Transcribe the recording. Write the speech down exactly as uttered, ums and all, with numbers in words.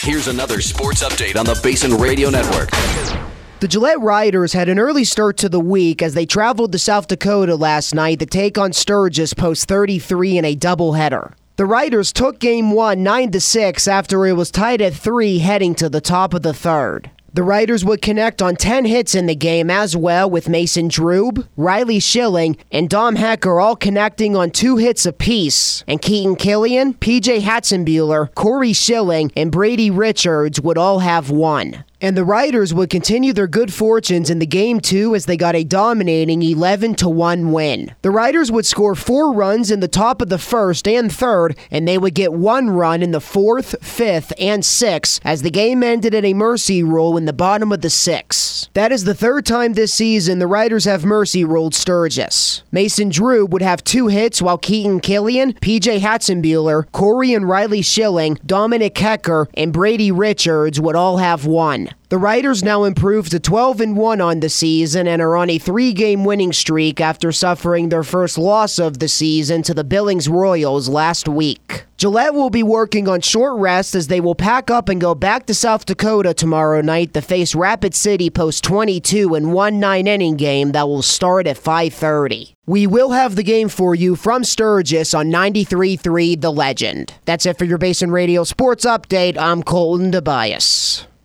Here's another sports update on the Basin Radio Network. The Gillette Riders had an early start to the week as they traveled to South Dakota last night to take on Sturgis post thirty-three in a doubleheader. The Riders took game one nine to six after it was tied at three heading to the top of the third. The Riders would connect on ten hits in the game as well, with Mason Drube, Riley Schilling, and Dom Hecker all connecting on two hits apiece. And Keaton Killian, P J Hatzenbuehler, Corey Schilling, and Brady Richards would all have one. And the Riders would continue their good fortunes in the game two as they got a dominating eleven to one win. The Riders would score four runs in the top of the first and third, and they would get one run in the fourth, fifth, and sixth as the game ended in a mercy rule in the bottom of the sixth. That is the third time this season the Riders have mercy ruled Sturgis. Mason Drube would have two hits while Keaton Killian, P J Hatzenbuehler, Corey and Riley Schilling, Dominic Hecker, and Brady Richards would all have one. The Riders now improved to twelve and one on the season and are on a three-game winning streak after suffering their first loss of the season to the Billings Royals last week. Gillette will be working on short rest as they will pack up and go back to South Dakota tomorrow night to face Rapid City post twenty-two in one nine-inning game that will start at five thirty. We will have the game for you from Sturgis on ninety-three point three The Legend. That's it for your Basin Radio Sports Update. I'm Colton Tobias.